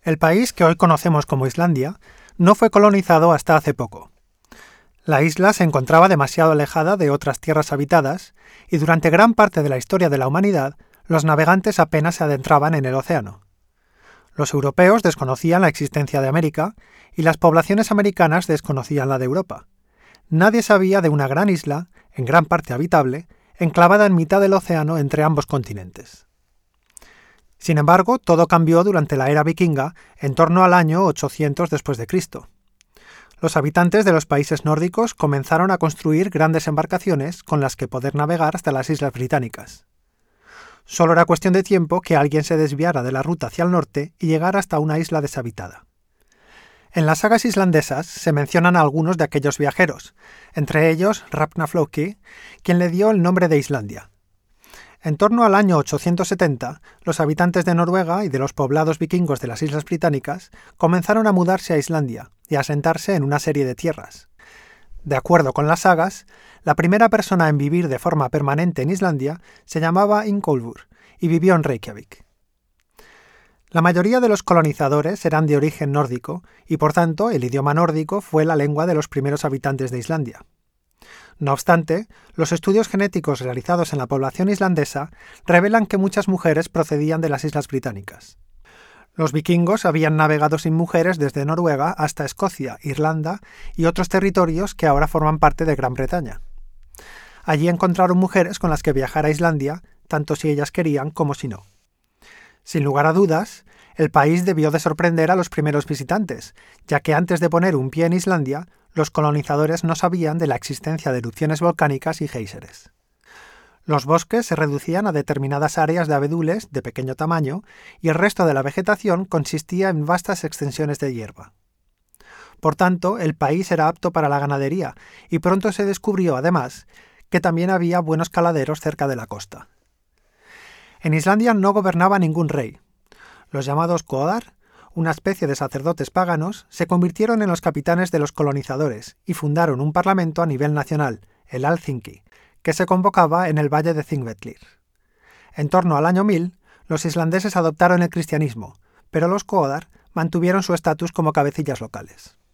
El país que hoy conocemos como Islandia no fue colonizado hasta hace poco. La isla se encontraba demasiado alejada de otras tierras habitadas y durante gran parte de la historia de la humanidad los navegantes apenas se adentraban en el océano. Los europeos desconocían la existencia de América y las poblaciones americanas desconocían la de Europa. Nadie sabía de una gran isla, en gran parte habitable, enclavada en mitad del océano entre ambos continentes. Sin embargo, todo cambió durante la era vikinga en torno al año 800 después de Cristo. Los habitantes de los países nórdicos comenzaron a construir grandes embarcaciones con las que poder navegar hasta las islas británicas. Solo era cuestión de tiempo que alguien se desviara de la ruta hacia el norte y llegara hasta una isla deshabitada. En las sagas islandesas se mencionan a algunos de aquellos viajeros, entre ellos Hrafnafloki, quien le dio el nombre de Islandia. En torno al año 870, los habitantes de Noruega y de los poblados vikingos de las Islas Británicas comenzaron a mudarse a Islandia y a asentarse en una serie de tierras. De acuerdo con las sagas, la primera persona en vivir de forma permanente en Islandia se llamaba Ingólfur y vivió en Reykjavik. La mayoría de los colonizadores eran de origen nórdico y, por tanto, el idioma nórdico fue la lengua de los primeros habitantes de Islandia. No obstante, los estudios genéticos realizados en la población islandesa revelan que muchas mujeres procedían de las Islas Británicas. Los vikingos habían navegado sin mujeres desde Noruega hasta Escocia, Irlanda y otros territorios que ahora forman parte de Gran Bretaña. Allí encontraron mujeres con las que viajar a Islandia, tanto si ellas querían como si no. Sin lugar a dudas, el país debió de sorprender a los primeros visitantes, ya que antes de poner un pie en Islandia, los colonizadores no sabían de la existencia de erupciones volcánicas y géiseres. Los bosques se reducían a determinadas áreas de abedules de pequeño tamaño y el resto de la vegetación consistía en vastas extensiones de hierba. Por tanto, el país era apto para la ganadería y pronto se descubrió, además, que también había buenos caladeros cerca de la costa. En Islandia no gobernaba ningún rey. Los llamados Goðar, una especie de sacerdotes paganos, se convirtieron en los capitanes de los colonizadores y fundaron un parlamento a nivel nacional, el Alþingi, que se convocaba en el valle de Þingvellir. En torno al año 1000, los islandeses adoptaron el cristianismo, pero los Goðar mantuvieron su estatus como cabecillas locales.